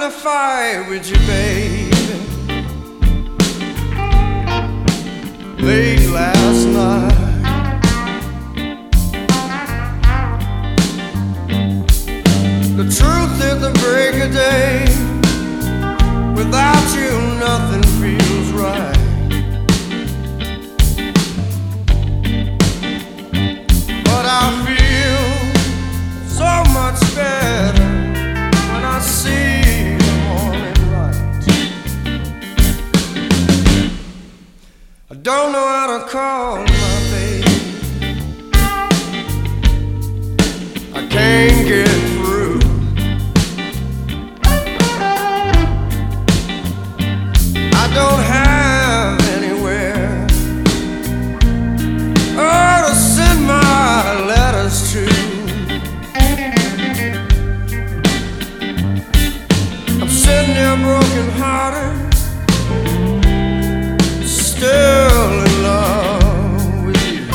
to fight with you, baby. Late last night, the truth is the break of day. Without you, nothing feels right. But I feel so much better when I see the morning light. I don't know how to call my baby. I can't get through. I don't have anywhere to send my letters to. I'm sitting there broken hearted, still in love with you.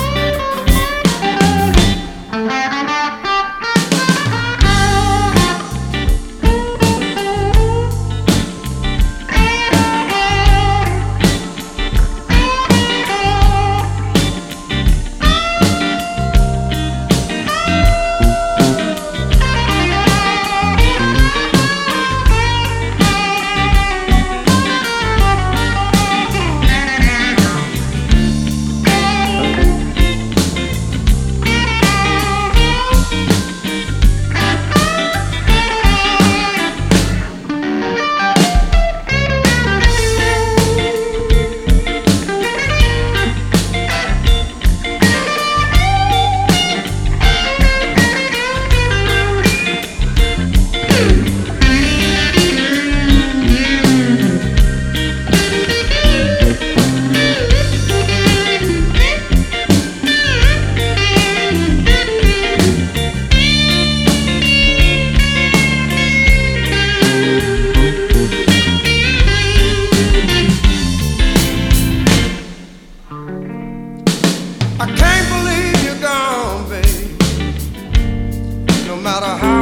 I can't believe you're gone, babe. No matter how